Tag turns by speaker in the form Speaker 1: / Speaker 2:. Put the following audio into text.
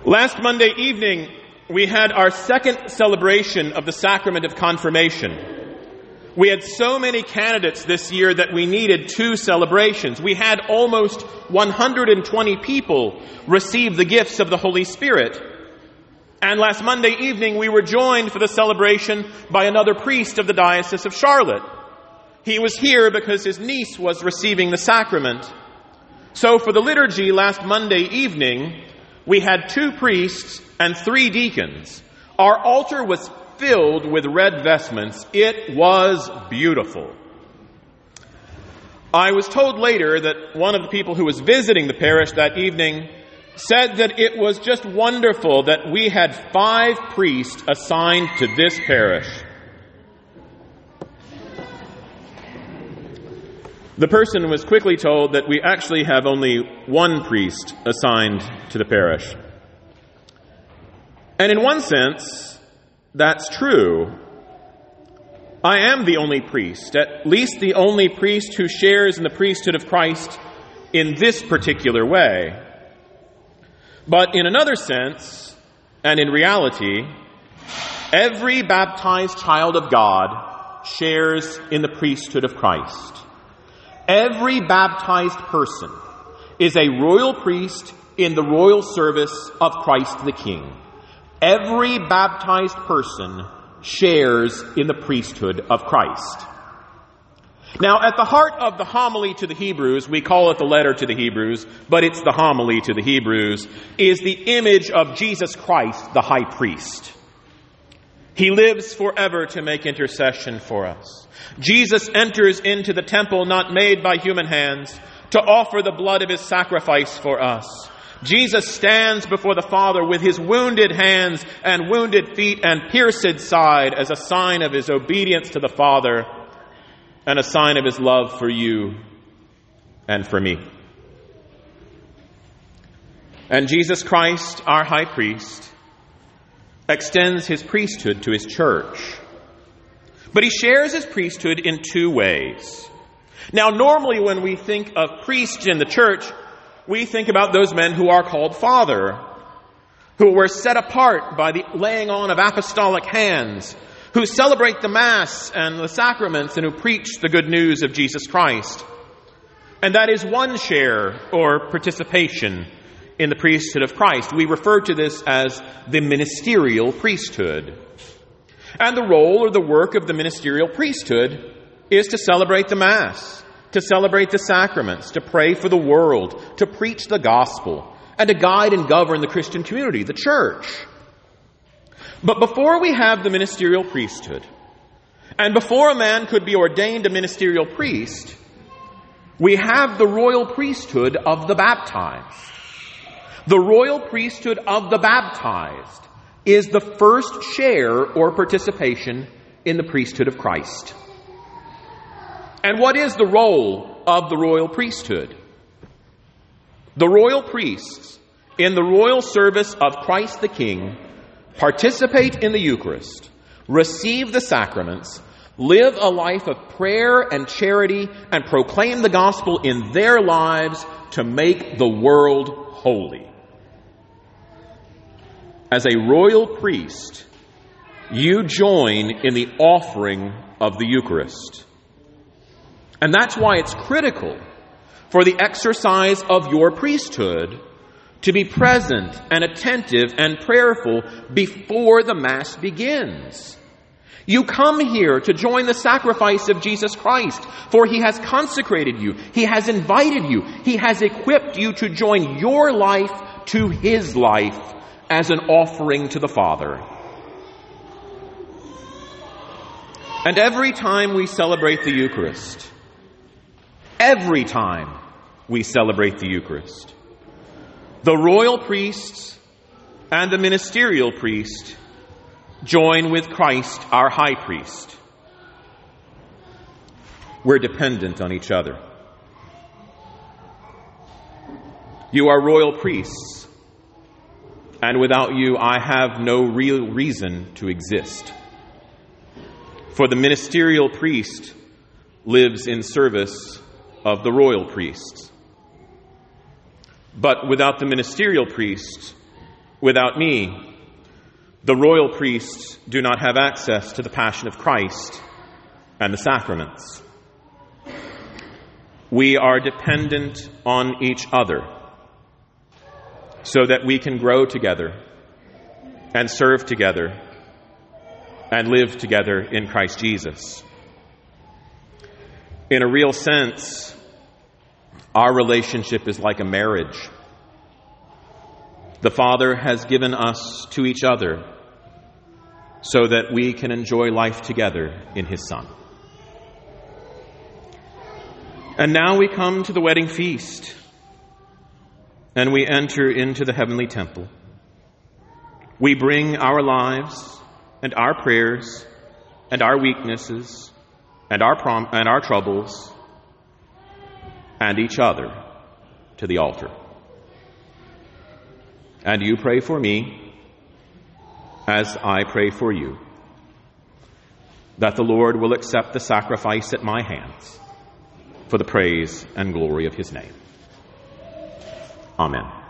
Speaker 1: Last Monday evening, we had our second celebration of the sacrament of confirmation. We had so many candidates this year that we needed two celebrations. We had almost 120 people receive the gifts of the Holy Spirit. And last Monday evening, we were joined for the celebration by another priest of the Diocese of Charlotte. He was here because his niece was receiving the sacrament. So for the liturgy last Monday evening, we had two priests and three deacons. Our altar was filled with red vestments. It was beautiful. I was told later that one of the people who was visiting the parish that evening said that it was just wonderful that we had 5 priests assigned to this parish. The person was quickly told that we actually have only 1 priest assigned to the parish. And in one sense, that's true. I am the only priest, at least the only priest who shares in the priesthood of Christ in this particular way. But in another sense, and in reality, every baptized child of God shares in the priesthood of Christ. Every baptized person is a royal priest in the royal service of Christ the King. Every baptized person shares in the priesthood of Christ. Now, at the heart of the homily to the Hebrews, we call it the letter to the Hebrews, but it's the homily to the Hebrews, is the image of Jesus Christ, the high priest. He lives forever to make intercession for us. Jesus enters into the temple not made by human hands to offer the blood of his sacrifice for us. Jesus stands before the Father with his wounded hands and wounded feet and pierced side as a sign of his obedience to the Father and a sign of his love for you and for me. And Jesus Christ, our high priest, extends his priesthood to his church. But he shares his priesthood in 2 ways. Now, normally when we think of priests in the church, we think about those men who are called Father, who were set apart by the laying on of apostolic hands, who celebrate the Mass and the sacraments, and who preach the good news of Jesus Christ. And that is one share or participation in the priesthood of Christ. We refer to this as the ministerial priesthood. And the role or the work of the ministerial priesthood is to celebrate the Mass, to celebrate the sacraments, to pray for the world, to preach the gospel, and to guide and govern the Christian community, the church. But before we have the ministerial priesthood, and before a man could be ordained a ministerial priest, we have the royal priesthood of the baptized. The royal priesthood of the baptized is the first share or participation in the priesthood of Christ. And what is the role of the royal priesthood? The royal priests, in the royal service of Christ the King, participate in the Eucharist, receive the sacraments, live a life of prayer and charity, and proclaim the gospel in their lives to make the world holy. As a royal priest, you join in the offering of the Eucharist. And that's why it's critical for the exercise of your priesthood to be present and attentive and prayerful before the Mass begins. You come here to join the sacrifice of Jesus Christ, for he has consecrated you, he has invited you, he has equipped you to join your life to his life as an offering to the Father. And every time we celebrate the Eucharist, the royal priests and the ministerial priest join with Christ, our high priest. We're dependent on each other. You are royal priests, and without you, I have no real reason to exist. For the ministerial priest lives in service of the royal priests. But without the ministerial priest, Without me, the royal priests do not have access to the passion of Christ and the sacraments. We are dependent on each other so that we can grow together and serve together and live together in Christ Jesus. In a real sense, our relationship is like a marriage. The Father has given us to each other so that we can enjoy life together in His Son. And now we come to the wedding feast, and we enter into the heavenly temple. We bring our lives and our prayers and our weaknesses and our troubles and each other to the altar. And you pray for me as I pray for you, that the Lord will accept the sacrifice at my hands for the praise and glory of His name. Amen.